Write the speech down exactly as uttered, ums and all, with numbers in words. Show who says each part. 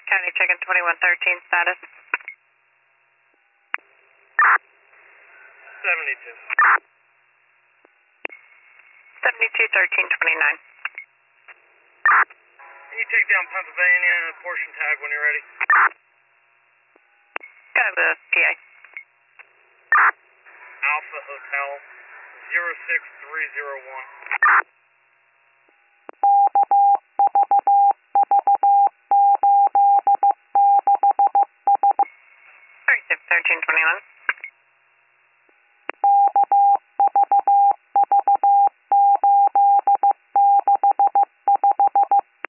Speaker 1: County checking twenty-one thirteen status.
Speaker 2: seventy-two.
Speaker 1: seventy-two thirteen twenty-nine.
Speaker 2: Can you take down Pennsylvania portion tag when you're ready?
Speaker 1: Go with P A.
Speaker 2: Alpha Hotel zero six three zero one.
Speaker 1: thirty-six thirteen twenty-one.